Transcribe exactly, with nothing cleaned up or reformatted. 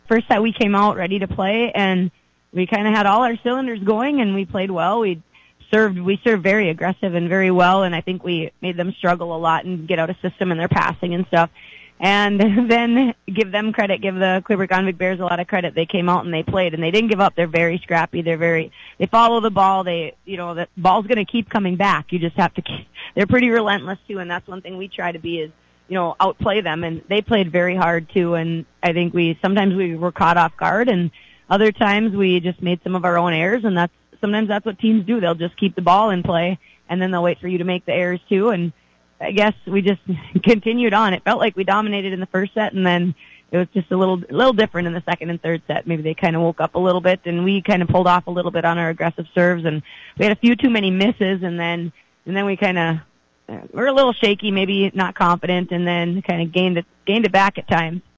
first set we came out ready to play, and we kind of had all our cylinders going, and we played well. We served, we served very aggressive and very well, and I think we made them struggle a lot and get out of system in their passing and stuff. And then give them credit, give the Quiberon-Gonvick Bears a lot of credit. They came out and they played, and they didn't give up. They're very scrappy. They're very, they follow the ball. They, you know, the ball's going to keep coming back. You just have to keep, they're pretty relentless too, and that's one thing we try to be is, you know, outplay them. And they played very hard too, and I think we, sometimes we were caught off guard, and other times we just made some of our own errors, and that's, sometimes that's what teams do. They'll just keep the ball in play, and then they'll wait for you to make the errors too, and I guess we just continued on. It felt like we dominated in the first set, and then it was just a little, a little different in the second and third set. Maybe they kind of woke up a little bit, and we kind of pulled off a little bit on our aggressive serves, and we had a few too many misses, and then, and then we kind of, we're a little shaky, maybe not confident, and then kind of gained it, gained it back at times.